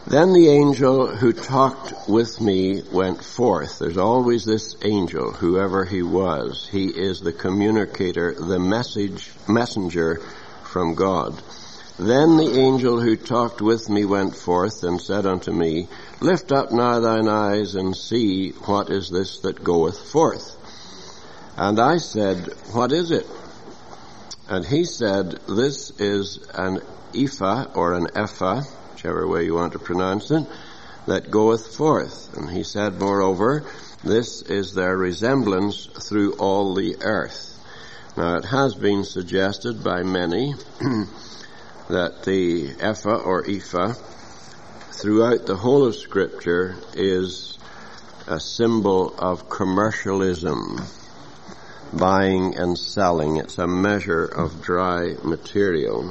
Then the angel who talked with me went forth. There's always this angel, whoever he was. He is the communicator, the messenger from God. Then the angel who talked with me went forth and said unto me, Lift up now thine eyes and see what is this that goeth forth. And I said, What is it? And he said, This is an ephah or an ephah, whichever way you want to pronounce it, that goeth forth. And he said, Moreover, this is their resemblance through all the earth. Now it has been suggested by many that the ephah or ephah throughout the whole of Scripture is a symbol of commercialism, buying and selling. It's a measure of dry material.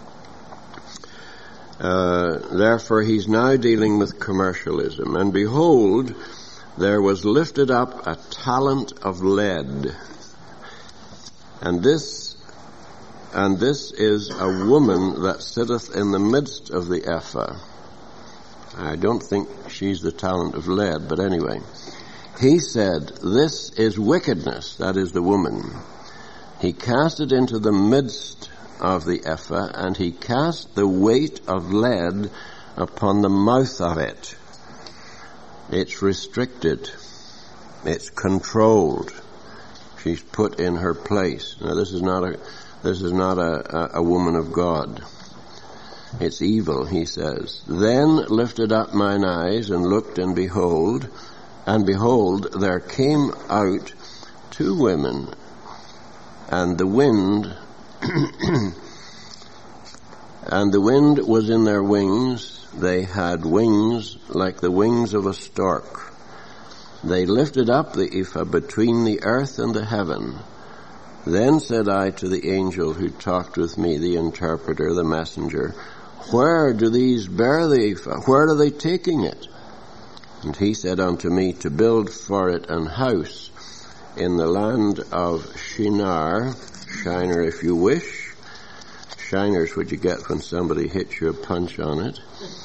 Therefore he's now dealing with commercialism. And behold, there was lifted up a talent of lead. And this is a woman that sitteth in the midst of the ephah. I don't think she's the talent of lead, but anyway. He said, This is wickedness, that is the woman. He cast it into the midst of the ephah, and he cast the weight of lead upon the mouth of it. It's restricted. It's controlled. She's put in her place. Now this is not a woman of God. It's evil, he says. Then lifted up mine eyes and looked, and behold, there came out two women, and the wind was in their wings. They had wings like the wings of a stork. They lifted up the ephah between the earth and the heaven. Then said I to the angel who talked with me, the interpreter, the messenger, Where do these bear the ephah? Where are they taking it? And he said unto me, To build for it an house in the land of Shinar if you wish. Shiner's what you get when somebody hits you a punch on it.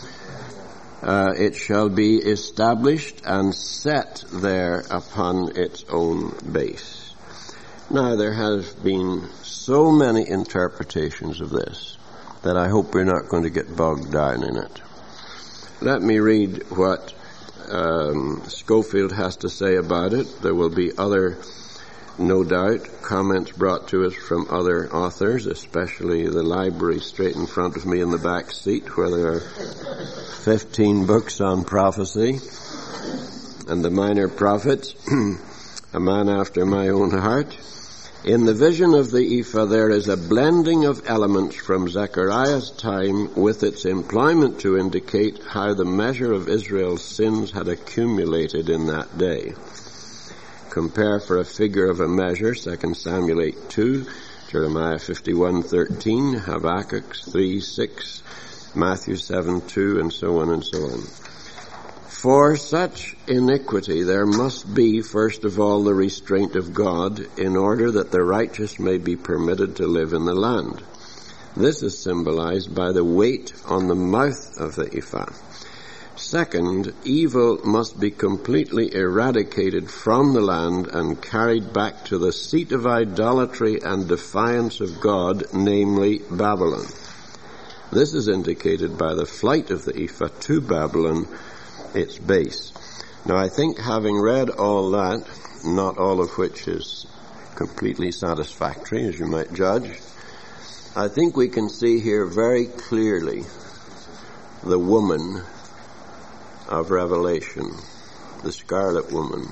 It shall be established and set there upon its own base. Now, there have been so many interpretations of this that I hope we're not going to get bogged down in it. Let me read what Schofield has to say about it. There will be other, no doubt, comments brought to us from other authors, especially the library straight in front of me in the back seat, where there are 15 books on prophecy and the minor prophets, a man after my own heart. In the vision of the ephah there is a blending of elements from Zechariah's time with its employment to indicate how the measure of Israel's sins had accumulated in that day. Compare for a figure of a measure, 2 Samuel 8:2, Jeremiah 51:13, Habakkuk 3:6, Matthew 7:2, and so on and so on. For such iniquity there must be, first of all, the restraint of God, in order that the righteous may be permitted to live in the land. This is symbolized by the weight on the mouth of the ephah. Second, evil must be completely eradicated from the land and carried back to the seat of idolatry and defiance of God, namely Babylon. This is indicated by the flight of the ephah to Babylon, its base. Now, I think having read all that, not all of which is completely satisfactory, as you might judge, I think we can see here very clearly the woman of Revelation, the scarlet woman.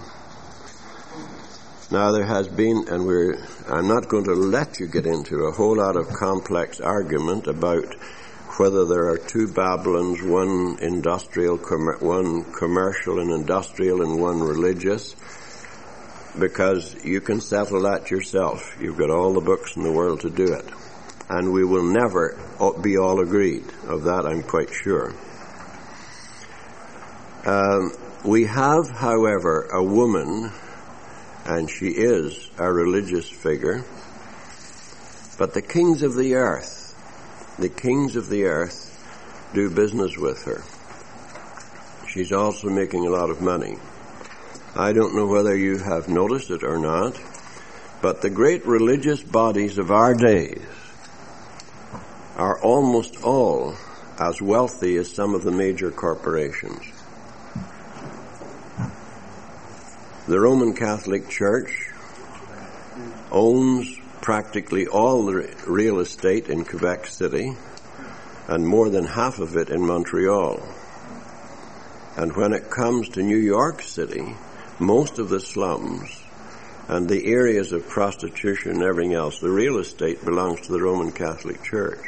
Now there has been, and I'm not going to let you get into a whole lot of complex argument about whether there are two Babylons, one industrial, one commercial and industrial, and one religious, because you can settle that yourself. You've got all the books in the world to do it. And we will never be all agreed. Of that I'm quite sure. We have, however, a woman, and she is a religious figure, but the kings of the earth do business with her. she's also making a lot of money. I don't know whether you have noticed it or not, but the great religious bodies of our days are almost all as wealthy as some of the major corporations. The Roman Catholic Church owns practically all the real estate in Quebec City and more than half of it in Montreal. And when it comes to New York City, most of the slums and the areas of prostitution and everything else, the real estate belongs to the Roman Catholic Church.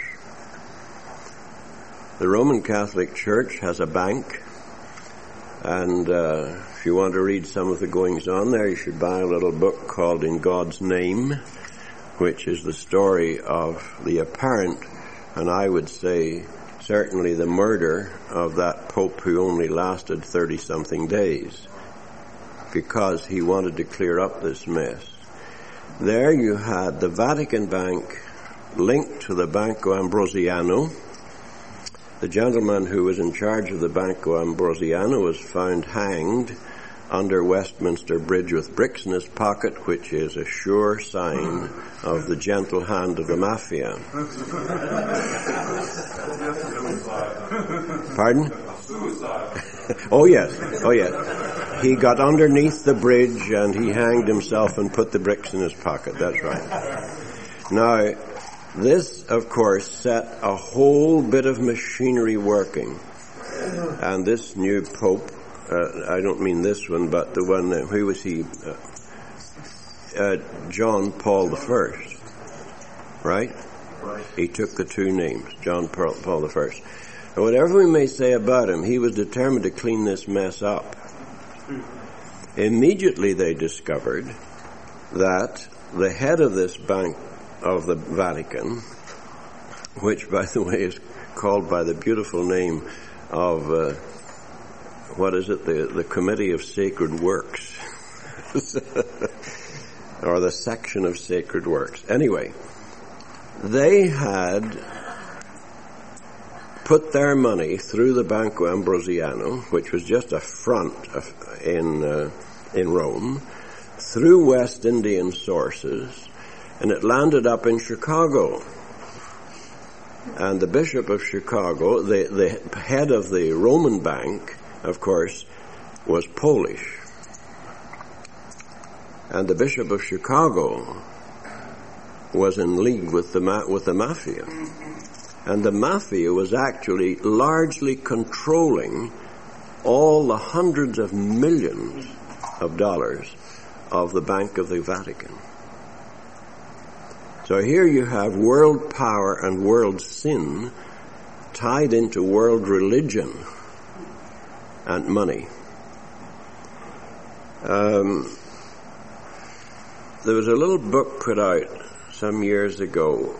The Roman Catholic Church has a bank, and if you want to read some of the goings on there, you should buy a little book called In God's Name, which is the story of the apparent, and I would say certainly the murder of that Pope who only lasted 30-something days because he wanted to clear up this mess. There you had the Vatican Bank linked to the Banco Ambrosiano. The gentleman who was in charge of the Banco Ambrosiano was found hanged under Westminster Bridge with bricks in his pocket, which is a sure sign of the gentle hand of the mafia. Pardon? Oh yes. He got underneath the bridge and he hanged himself and put the bricks in his pocket. That's right. Now, this, of course, set a whole bit of machinery working. And this new Pope, I don't mean this one, but the one, who was he? John Paul I, right? He took the two names, John Paul I. And whatever we may say about him, he was determined to clean this mess up. Immediately they discovered that the head of this bank of the Vatican, which, by the way, is called by the beautiful name of, the Committee of Sacred Works, or the Section of Sacred Works. Anyway, they had put their money through the Banco Ambrosiano, which was just a front in Rome, through West Indian sources, and it landed up in Chicago. And the Bishop of Chicago, the head of the Roman Bank, of course, was Polish. And the Bishop of Chicago was in league with the mafia. And the mafia was actually largely controlling all the hundreds of millions of dollars of the Bank of the Vatican. So here you have world power and world sin tied into world religion and money. There was a little book put out some years ago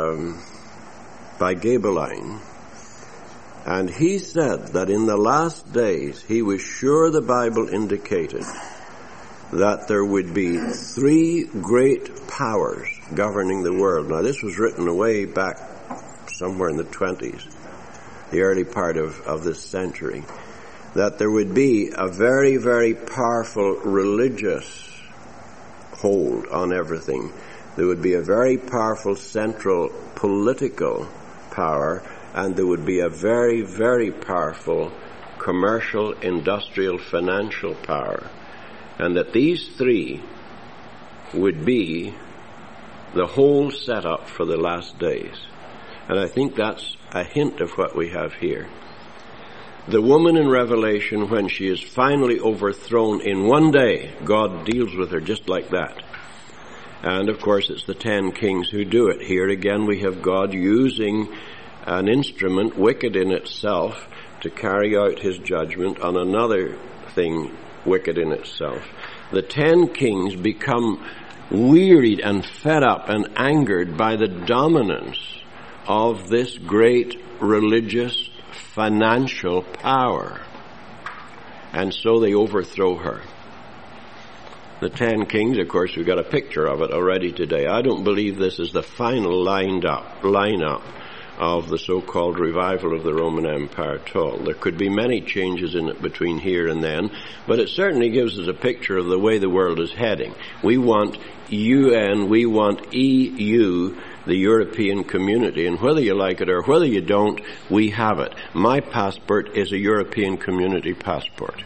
by Gabeline, and he said that in the last days he was sure the Bible indicated that there would be three great powers governing the world. Now, this was written way back somewhere in the 20s, the early part of this century, that there would be a very, very powerful religious hold on everything. There would be a very powerful central political power, and there would be a very, very powerful commercial, industrial, financial power. And that these three would be the whole setup for the last days. And I think that's a hint of what we have here. The woman in Revelation, when she is finally overthrown in one day, God deals with her just like that. And of course it's the 10 kings who do it. Here again we have God using an instrument, wicked in itself, to carry out his judgment on another thing wicked in itself. The 10 kings become wearied and fed up and angered by the dominance of this great religious financial power. And so they overthrow her. The 10 kings, of course, we've got a picture of it already today. I don't believe this is the final lineup of the so-called revival of the Roman Empire at all. There could be many changes in it between here and then, but it certainly gives us a picture of the way the world is heading. We want UN, we want EU, the European community, and whether you like it or whether you don't, we have it. My passport is a European community passport.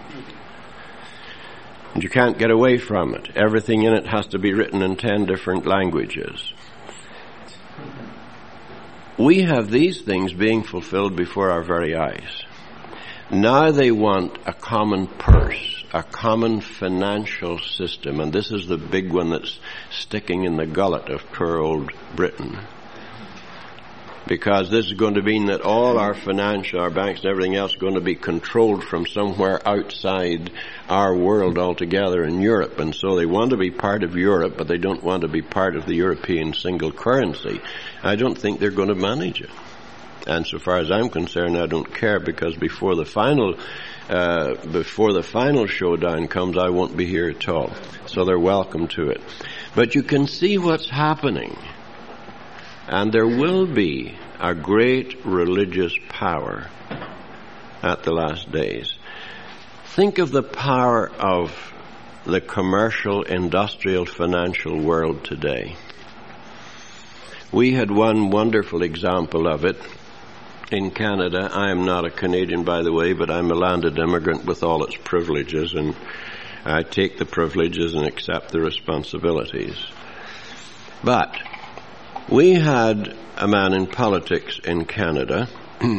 And you can't get away from it. Everything in it has to be written in 10 different languages. We have these things being fulfilled before our very eyes. Now they want a common purse, a common financial system, and this is the big one that's sticking in the gullet of poor old Britain. Because this is going to mean that all our financial, our banks and everything else is going to be controlled from somewhere outside our world altogether in Europe. And so they want to be part of Europe, but they don't want to be part of the European single currency. I don't think they're going to manage it. And so far as I'm concerned, I don't care, because before the final showdown comes, I won't be here at all. So they're welcome to it. But you can see what's happening. And there will be a great religious power at the last days. Think of the power of the commercial, industrial, financial world today. We had one wonderful example of it in Canada. I am not a Canadian, by the way, but I'm a landed immigrant with all its privileges, and I take the privileges and accept the responsibilities. But we had a man in politics in Canada.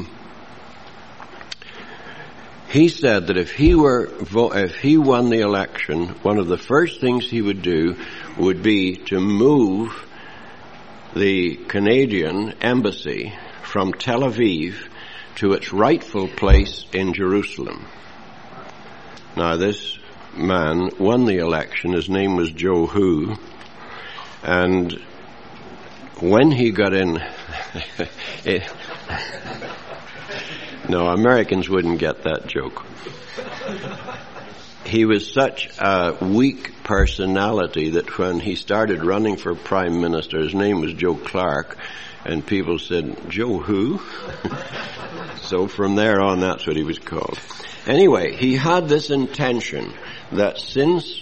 He said that if he won the election, one of the first things he would do would be to move the Canadian embassy from Tel Aviv to its rightful place in Jerusalem. Now, this man won the election. His name was Joe Hu, and when he got in, no, Americans wouldn't get that joke. He was such a weak personality that when he started running for prime minister, his name was Joe Clark, and people said, Joe who? So from there on, that's what he was called. Anyway, he had this intention that since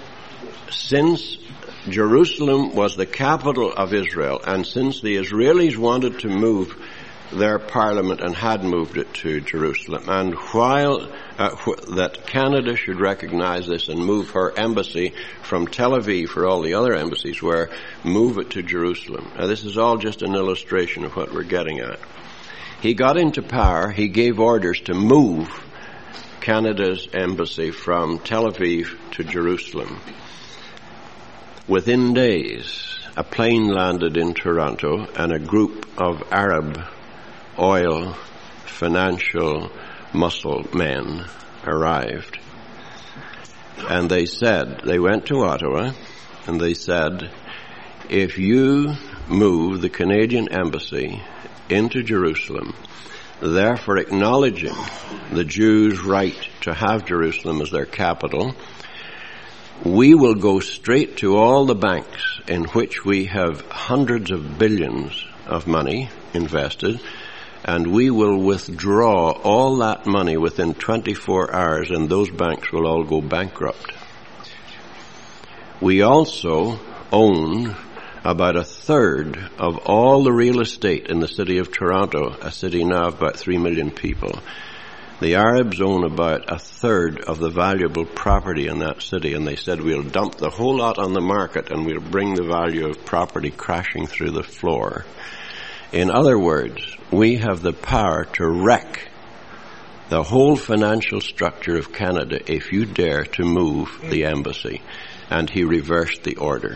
Jerusalem was the capital of Israel, and since the Israelis wanted to move their parliament and had moved it to Jerusalem, and while that Canada should recognize this and move her embassy from Tel Aviv, for all the other embassies were, move it to Jerusalem. Now, this is all just an illustration of what we're getting at. He got into power. He gave orders to move Canada's embassy from Tel Aviv to Jerusalem. Within days, a plane landed in Toronto, and a group of Arab oil, financial, muscle men arrived. And they went to Ottawa, and they said, if you move the Canadian embassy into Jerusalem, therefore acknowledging the Jews' right to have Jerusalem as their capital, we will go straight to all the banks in which we have hundreds of billions of money invested, and we will withdraw all that money within 24 hours, and those banks will all go bankrupt. We also own about a third of all the real estate in the city of Toronto, a city now of about 3 million people. The Arabs own about a third of the valuable property in that city, and they said, we'll dump the whole lot on the market and we'll bring the value of property crashing through the floor. In other words, we have the power to wreck the whole financial structure of Canada if you dare to move the embassy. And he reversed the order.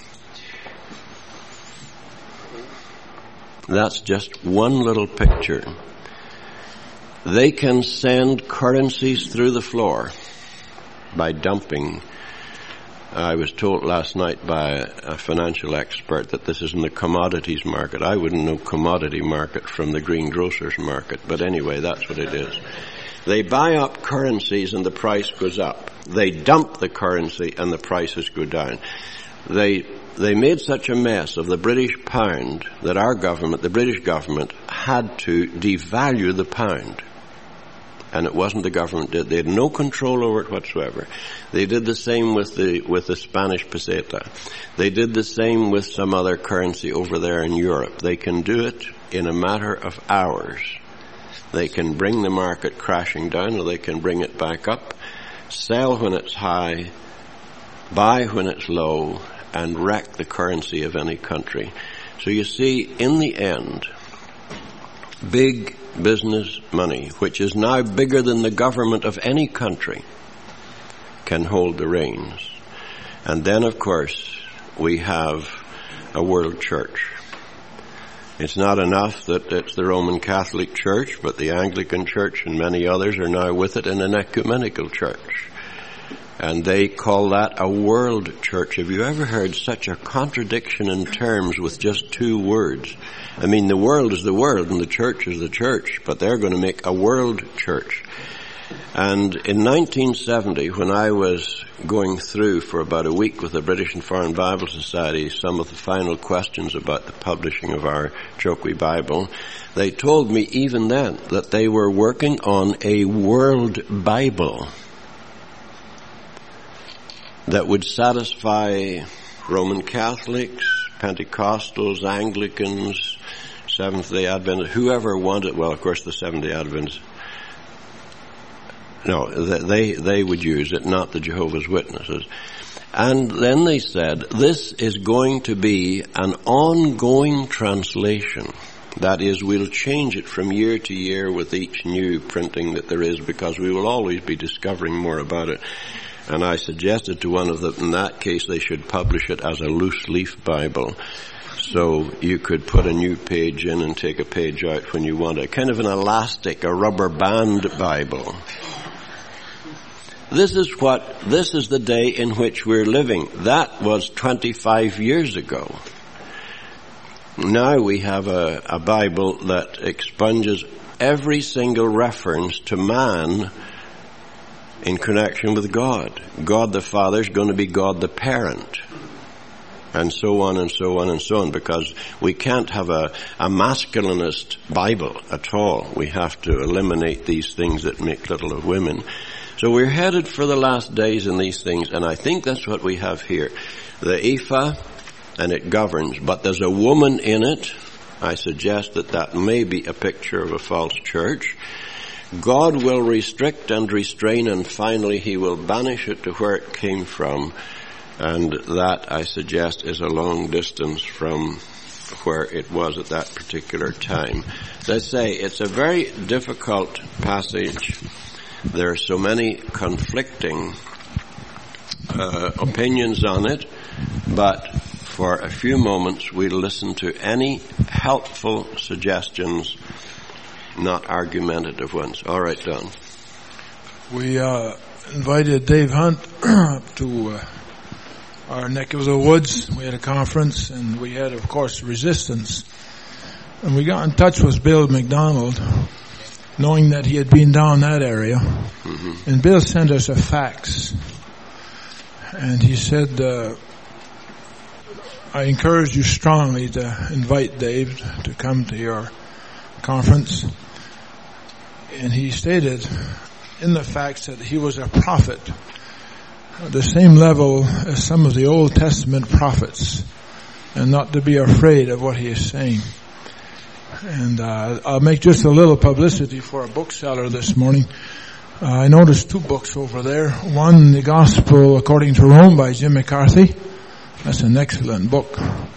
That's just one little picture. They can send currencies through the floor by dumping. I was told last night by a financial expert that this is in the commodities market. I wouldn't know commodity market from the greengrocer's market, but anyway, that's what it is. They buy up currencies and the price goes up. They dump the currency and the prices go down. they made such a mess of the British pound that our government, the British government, had to devalue the pound. And it wasn't the government did. They had no control over it whatsoever. They did the same with the Spanish peseta. They did the same with some other currency over there in Europe. They can do it in a matter of hours. They can bring the market crashing down, or they can bring it back up, sell when it's high, buy when it's low, and wreck the currency of any country. So you see, in the end, big business money, which is now bigger than the government of any country, can hold the reins. And then, of course, we have a world church. It's not enough that it's the Roman Catholic Church, but the Anglican Church and many others are now with it in an ecumenical church. And they call that a world church. Have you ever heard such a contradiction in terms with just two words? I mean, the world is the world and the church is the church, but they're going to make a world church. And in 1970, when I was going through for about a week with the British and Foreign Bible Society some of the final questions about the publishing of our Chokwe Bible, they told me even then that they were working on a world Bible that would satisfy Roman Catholics, Pentecostals, Anglicans, Seventh-day Adventists, whoever wanted. Well, of course, the Seventh-day Adventists, no, they would use it, not the Jehovah's Witnesses. And then they said, this is going to be an ongoing translation. That is, we'll change it from year to year with each new printing that there is, because we will always be discovering more about it. And I suggested to one of them, in that case, they should publish it as a loose leaf Bible. So you could put a new page in and take a page out when you want it. Kind of an elastic, a rubber band Bible. This is the day in which we're living. That was 25 years ago. Now we have a Bible that expunges every single reference to man in connection with God. God the Father is going to be God the parent. And so on and so on and so on, because we can't have a masculinist Bible at all. We have to eliminate these things that make little of women. So we're headed for the last days in these things, and I think that's what we have here. The ephah, and it governs, but there's a woman in it. I suggest that may be a picture of a false church. God will restrict and restrain, and finally he will banish it to where it came from. And that, I suggest, is a long distance from where it was at that particular time. As I say, it's a very difficult passage. There are so many conflicting opinions on it, but for a few moments we'll listen to any helpful suggestions, not argumentative ones. All right, Don. We invited Dave Hunt to our neck of the woods. We had a conference, and we had, of course, resistance. And we got in touch with Bill McDonald, knowing that he had been down that area. Mm-hmm. And Bill sent us a fax. And he said, I encourage you strongly to invite Dave to come to your conference. And he stated in the fax that he was a prophet, the same level as some of the Old Testament prophets, and not to be afraid of what he is saying. And I'll make just a little publicity for a bookseller this morning. I noticed two books over there. One, The Gospel According to Rome by Jim McCarthy. That's an excellent book.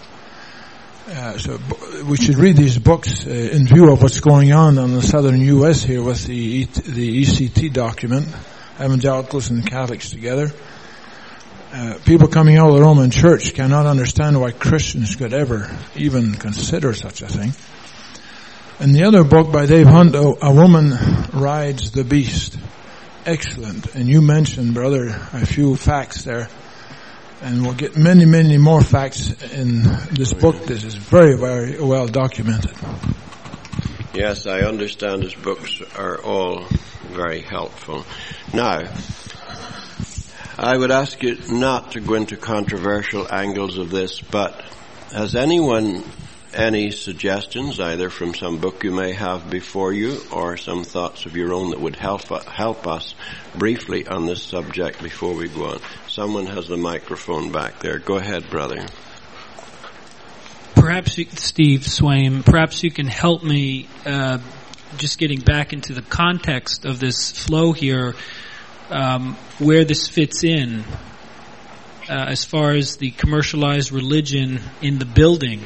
So we should read these books in view of what's going on in the southern U.S. here with the ECT document, Evangelicals and Catholics together. People coming out of the Roman Church cannot understand why Christians could ever even consider such a thing. And the other book by Dave Hunt, A Woman Rides the Beast. Excellent. And you mentioned, brother, a few facts there. And we'll get many, many more facts in this book. This is very, very well documented. Yes, I understand his books are all very helpful. Now, I would ask you not to go into controversial angles of this, but has anyone any suggestions, either from some book you may have before you or some thoughts of your own that would help us briefly on this subject before we go on? Someone has the microphone back there. Go ahead, brother. Perhaps, Steve Swaim, perhaps you can help me just getting back into the context of this flow here, where this fits in as far as the commercialized religion in the building.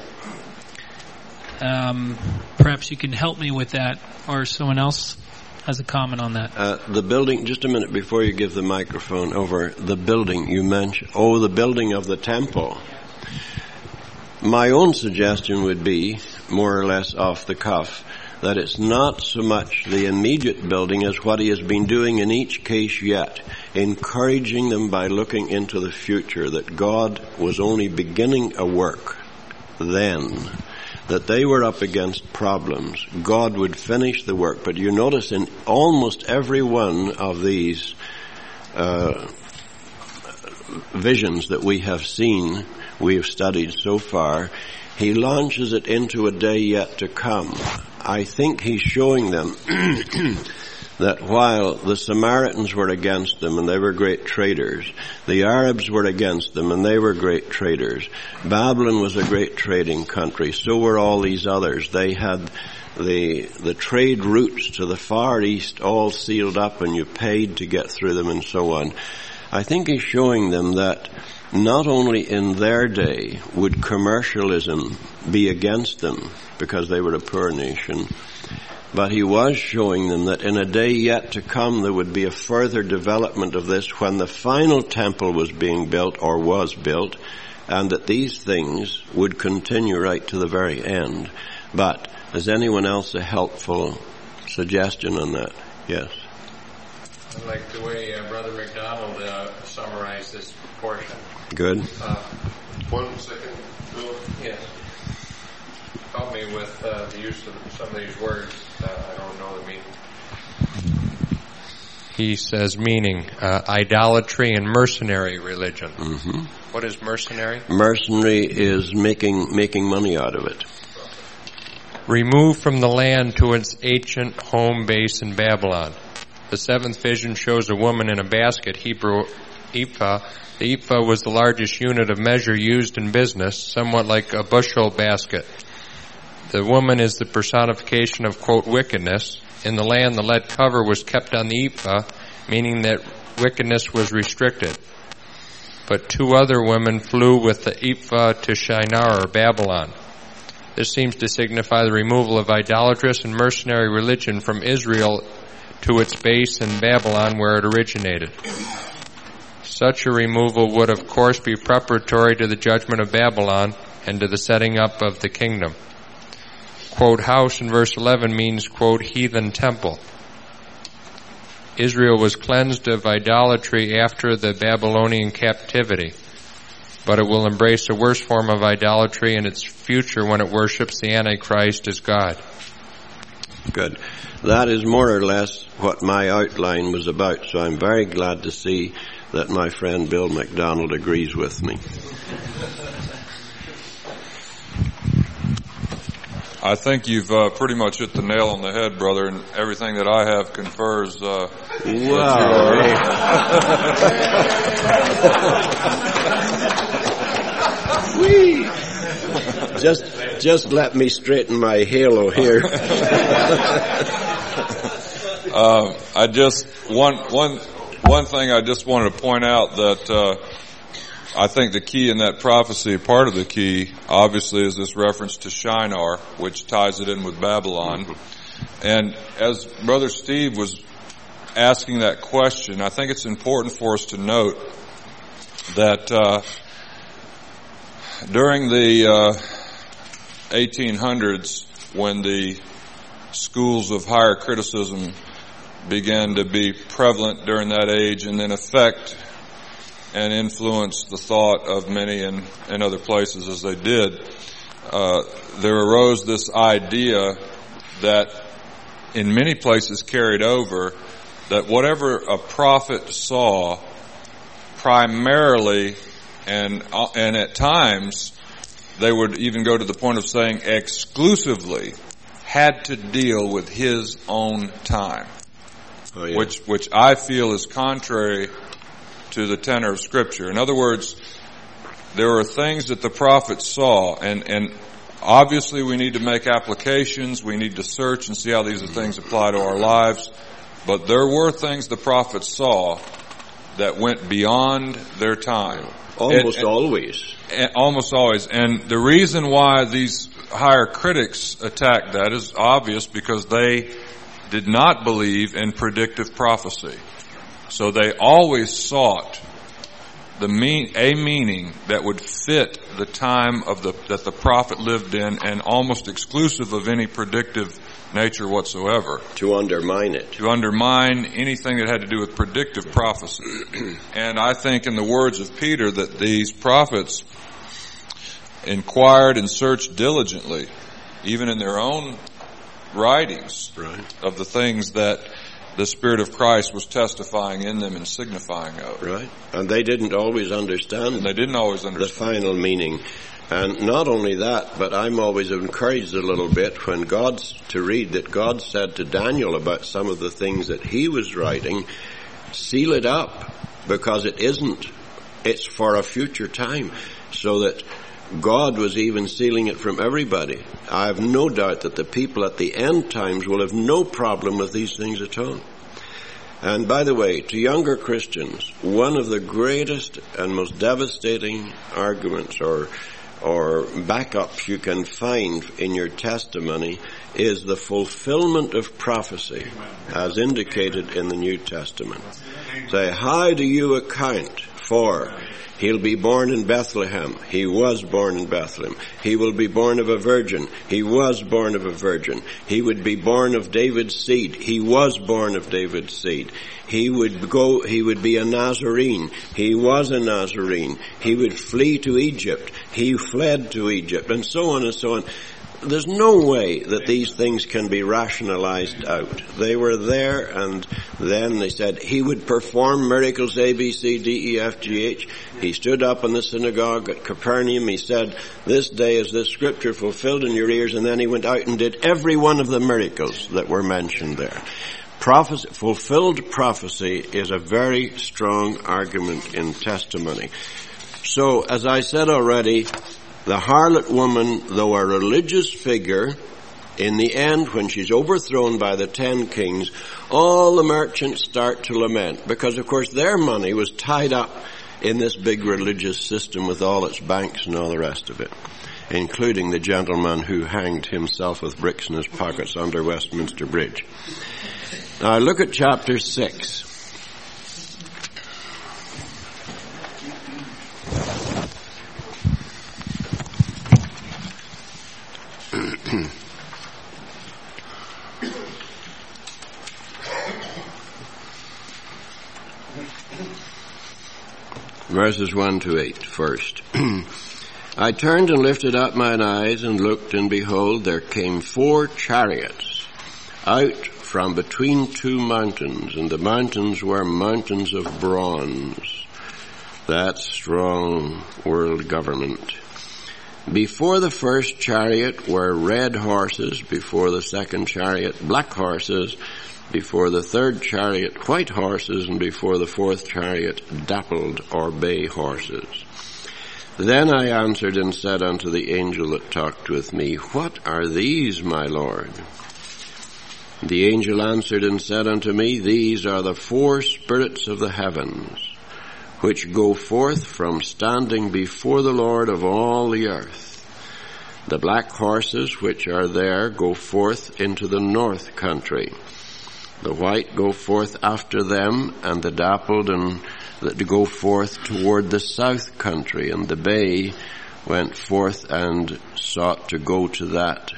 Perhaps you can help me with that, or someone else has a comment on that. The building, just a minute before you give the microphone over, the building you mentioned, the building of the temple. My own suggestion would be, more or less off the cuff, that it's not so much the immediate building as what he has been doing in each case yet, encouraging them by looking into the future, that God was only beginning a work then, that they were up against problems. God would finish the work. But you notice in almost every one of these visions that we have seen, we have studied so far, he launches it into a day yet to come. I think he's showing them that while the Samaritans were against them and they were great traders, the Arabs were against them and they were great traders, Babylon was a great trading country, so were all these others. They had the trade routes to the Far East all sealed up, and you paid to get through them and so on. I think he's showing them that not only in their day would commercialism be against them because they were a poor nation, but he was showing them that in a day yet to come there would be a further development of this when the final temple was being built or was built, and that these things would continue right to the very end. But has anyone else a helpful suggestion on that? Yes. I like the way Brother McDonald summarized this portion. Good. 1 second, Bill. Yes. Help me with the use of some of these words. I don't know the meaning. He says meaning, idolatry and mercenary religion. Mm-hmm. What is mercenary? Mercenary is making money out of it. Removed from the land to its ancient home base in Babylon. The seventh vision shows a woman in a basket, Hebrew ephah. The ephah was the largest unit of measure used in business, somewhat like a bushel basket. The woman is the personification of, quote, wickedness. In the land, the lead cover was kept on the ephah, meaning that wickedness was restricted. But 2 other women flew with the ephah to Shinar, or Babylon. This seems to signify the removal of idolatrous and mercenary religion from Israel to its base in Babylon, where it originated. Such a removal would, of course, be preparatory to the judgment of Babylon and to the setting up of the kingdom. Quote, house in verse 11 means, quote, heathen temple. Israel was cleansed of idolatry after the Babylonian captivity, but it will embrace a worse form of idolatry in its future when it worships the Antichrist as God. Good. That is more or less what my outline was about, so I'm very glad to see that my friend Bill McDonald agrees with me. I think you've pretty much hit the nail on the head, brother, and everything that I have confers. Just let me straighten my halo here. One thing I just wanted to point out that I think the key in that prophecy, part of the key, obviously, is this reference to Shinar, which ties it in with Babylon. And as Brother Steve was asking that question, I think it's important for us to note that during the 1800s, when the schools of higher criticism began to be prevalent during that age and then affect and influence the thought of many in other places as they did, there arose this idea that in many places carried over, that whatever a prophet saw primarily, and at times, they would even go to the point of saying exclusively, had to deal with his own time. Oh, yeah. Which I feel is contrary to the tenor of Scripture. In other words, there are things that the prophets saw, and obviously we need to make applications, we need to search and see how these things apply to our lives, but there were things the prophets saw that went beyond their time. Almost always. Almost always. And the reason why these higher critics attacked that is obvious, because they did not believe in predictive prophecy. So they always sought a meaning that would fit the time that the prophet lived in, and almost exclusive of any predictive nature whatsoever. To undermine it. To undermine anything that had to do with predictive prophecy. And I think in the words of Peter that these prophets inquired and searched diligently, even in their own writings, right, of the things that the Spirit of Christ was testifying in them and signifying of. Right. And they didn't always understand. And they didn't always understand the final meaning. And not only that, but I'm always encouraged a little bit when to read that God said to Daniel about some of the things that he was writing, seal it up, because it's for a future time, so that God was even sealing it from everybody. I have no doubt that the people at the end times will have no problem with these things at all. And by the way, to younger Christians, one of the greatest and most devastating arguments or backups you can find in your testimony is the fulfillment of prophecy as indicated in the New Testament. Say, how do you account for he'll be born in Bethlehem? He was born in Bethlehem. He will be born of a virgin. He was born of a virgin. He would be born of David's seed. He was born of David's seed. He would be a Nazarene. He was a Nazarene. He would flee to Egypt. He fled to Egypt, and so on and so on. There's no way that these things can be rationalized out. They were there, and then they said he would perform miracles A, B, C, D, E, F, G, H. He stood up in the synagogue at Capernaum. He said, this day is this scripture fulfilled in your ears, and then he went out and did every one of the miracles that were mentioned there. Fulfilled prophecy is a very strong argument in testimony. So, as I said already, the harlot woman, though a religious figure, in the end, when she's overthrown by the 10 kings, all the merchants start to lament, because of course their money was tied up in this big religious system with all its banks and all the rest of it, including the gentleman who hanged himself with bricks in his pockets under Westminster Bridge. Now look at chapter 6. Verses 1 to 8 first. I turned and lifted up mine eyes and looked, and behold, there came 4 chariots out from between 2 mountains, and the mountains were mountains of bronze. That's strong world government. Before the first chariot were red horses, before the second chariot black horses, before the third chariot white horses, and before the fourth chariot dappled or bay horses. Then I answered and said unto the angel that talked with me, what are these, my Lord? The angel answered and said unto me, these are the 4 spirits of the heavens, which go forth from standing before the Lord of all the earth. The black horses which are there go forth into the north country. The white go forth after them, and the dappled and that go forth toward the south country, and the bay went forth and sought to go that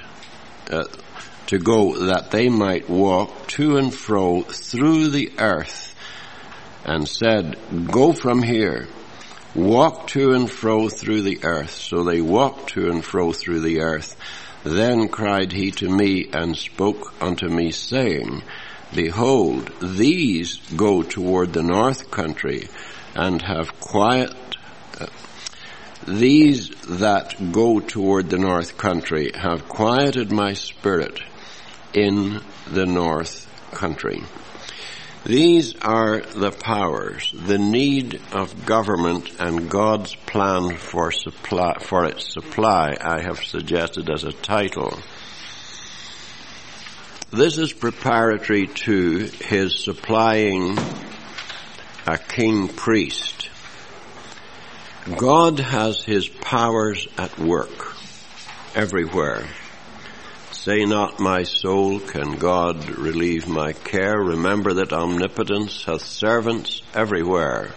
they might walk to and fro through the earth, and said, go from here, walk to and fro through the earth. So they walked to and fro through the earth. Then cried he to me and spoke unto me, saying, Behold, these go toward the north country and have these that go toward the north country have quieted my spirit in the north country. These are the powers, the need of government and God's plan for its supply, I have suggested as a title. This is preparatory to his supplying a king priest. God has his powers at work everywhere. Say not, my soul, can God relieve my care? Remember that omnipotence hath servants everywhere.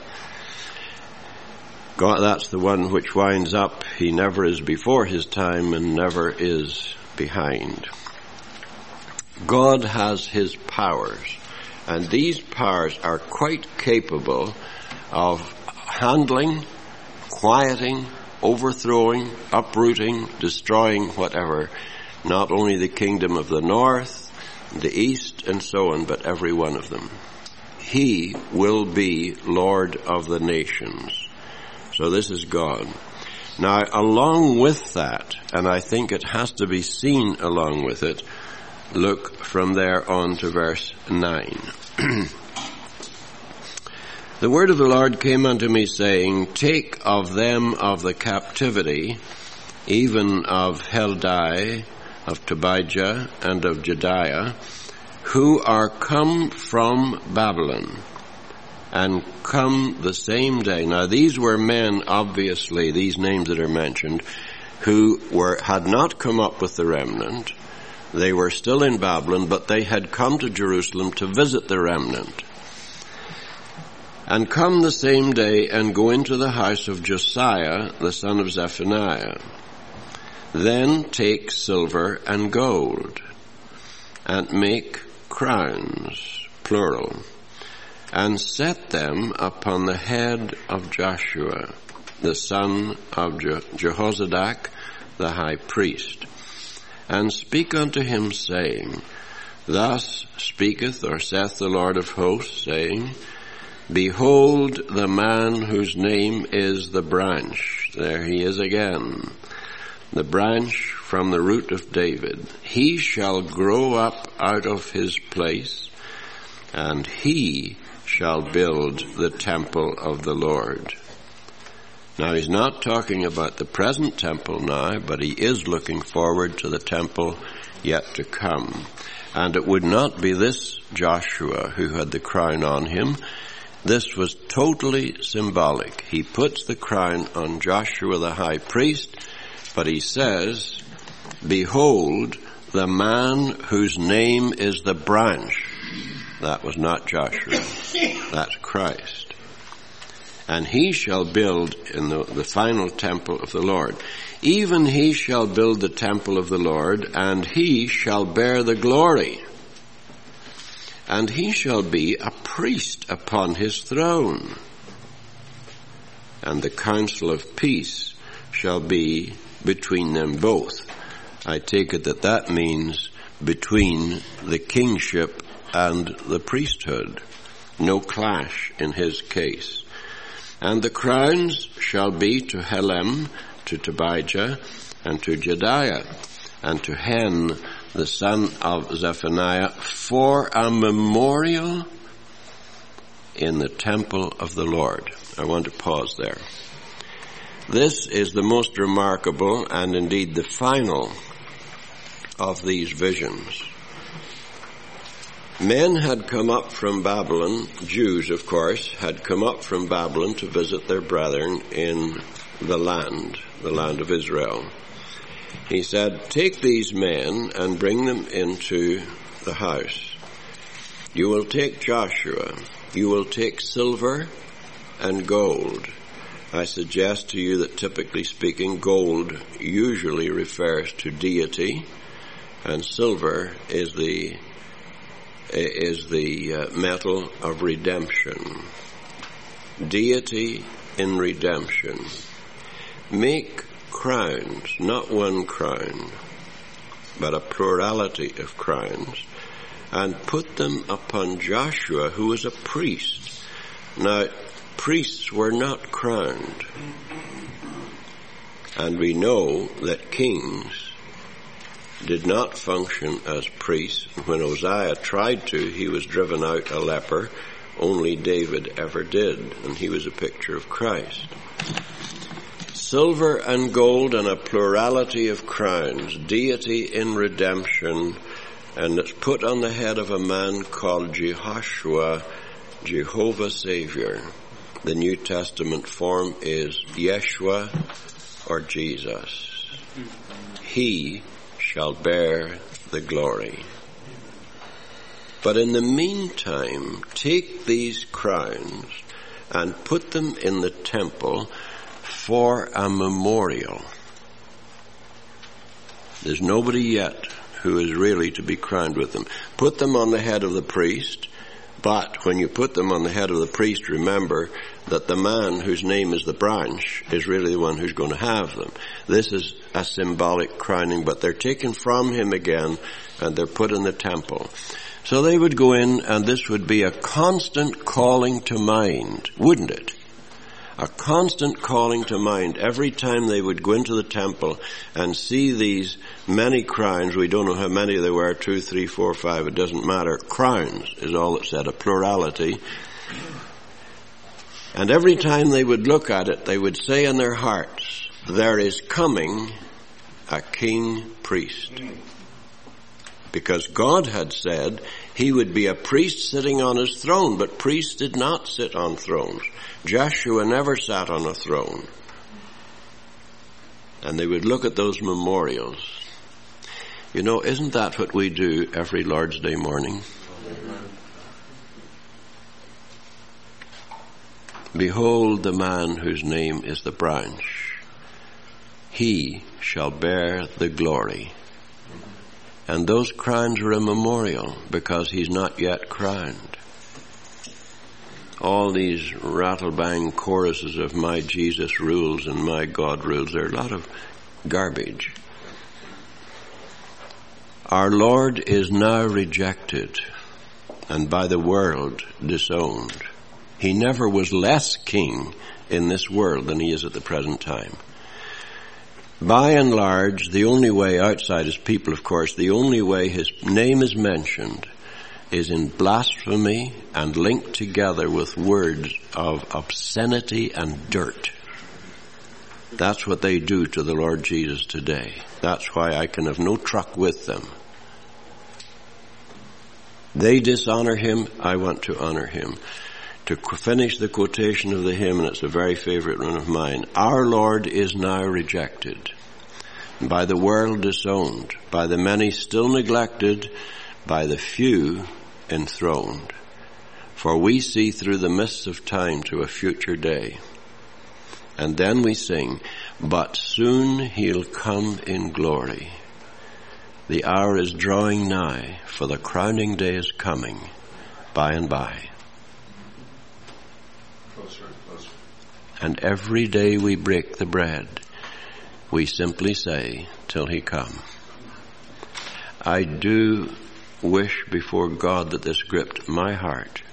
God, that's the one which winds up. He never is before his time and never is behind. God has his powers, and these powers are quite capable of handling, quieting, overthrowing, uprooting, destroying whatever. Not only the kingdom of the north, the east, and so on, but every one of them. He will be Lord of the nations. So this is God. Now, along with that, and I think it has to be seen along with it, look from there on to verse 9. The word of the Lord came unto me, saying, Take of them of the captivity, even of Heldai, of Tobijah, and of Jediah, who are come from Babylon, and come the same day. Now these were men, obviously, these names that are mentioned, who had not come up with the remnant. They were still in Babylon, but they had come to Jerusalem to visit the remnant. And come the same day and go into the house of Josiah, the son of Zephaniah. Then take silver and gold, and make crowns, plural, and set them upon the head of Joshua, the son of Jehozadak, the high priest, and speak unto him, saying, Thus speaketh or saith the Lord of hosts, saying, Behold the man whose name is the branch. There he is again. The branch from the root of David. He shall grow up out of his place, and he shall build the temple of the Lord. Now he's not talking about the present temple now, but he is looking forward to the temple yet to come. And it would not be this Joshua who had the crown on him. This was totally symbolic. He puts the crown on Joshua the high priest, but he says, Behold, the man whose name is the branch. That was not Joshua. That's Christ. And he shall build in the final temple of the Lord. Even he shall build the temple of the Lord, and he shall bear the glory. And he shall be a priest upon his throne. And the counsel of peace shall be between them both. I take it that means between the kingship and the priesthood. No clash in his case. And the crowns shall be to Helem, to Tobijah, and to Jediah, and to Hen, the son of Zephaniah, for a memorial in the temple of the Lord. I want to pause there. This is the most remarkable and indeed the final of these visions. Men had come up from Babylon, Jews of course, had come up from Babylon to visit their brethren in the land of Israel. He said, Take these men and bring them into the house. You will take Joshua. You will take silver and gold. I suggest to you that typically speaking, gold usually refers to deity, and silver is the metal of redemption. Deity in redemption. Make crowns, not one crown, but a plurality of crowns, and put them upon Joshua, who was a priest. Now, priests were not crowned. And we know that kings did not function as priests. When Uzziah tried to, he was driven out a leper. Only David ever did, and he was a picture of Christ. Silver and gold and a plurality of crowns, deity in redemption, and it's put on the head of a man called Jehoshua, Jehovah Savior. The New Testament form is Yeshua or Jesus. He shall bear the glory. But in the meantime, take these crowns and put them in the temple for a memorial. There's nobody yet who is really to be crowned with them. Put them on the head of the priest, but when you put them on the head of the priest, remember that the man whose name is the branch is really the one who's going to have them. This is a symbolic crowning, but they're taken from him again and they're put in the temple. So they would go in, and this would be a constant calling to mind, wouldn't it? A constant calling to mind. Every time they would go into the temple and see these many crowns, we don't know how many there were, 2, 3, 4, 5, it doesn't matter. Crowns is all it said, a plurality. And every time they would look at it, they would say in their hearts, there is coming a king priest. Because God had said he would be a priest sitting on his throne, but priests did not sit on thrones. Joshua never sat on a throne. And they would look at those memorials. You know, isn't that what we do every Lord's Day morning? Behold the man whose name is the branch. He shall bear the glory. And those crowns are a memorial because he's not yet crowned. All these rattle-bang choruses of my Jesus rules and my God rules, they're a lot of garbage. Our Lord is now rejected and by the world disowned. He never was less king in this world than he is at the present time. By and large, the only way, outside his people of course, the only way his name is mentioned is in blasphemy and linked together with words of obscenity and dirt. That's what they do to the Lord Jesus today. That's why I can have no truck with them. They dishonor him, I want to honor him. To finish the quotation of the hymn, and it's a very favorite one of mine, our Lord is now rejected, by the world disowned, by the many still neglected, by the few enthroned. For we see through the mists of time to a future day. And then we sing, but soon he'll come in glory. The hour is drawing nigh, for the crowning day is coming by and by. And every day we break the bread, we simply say, till he come. I do wish before God that this gripped my heart,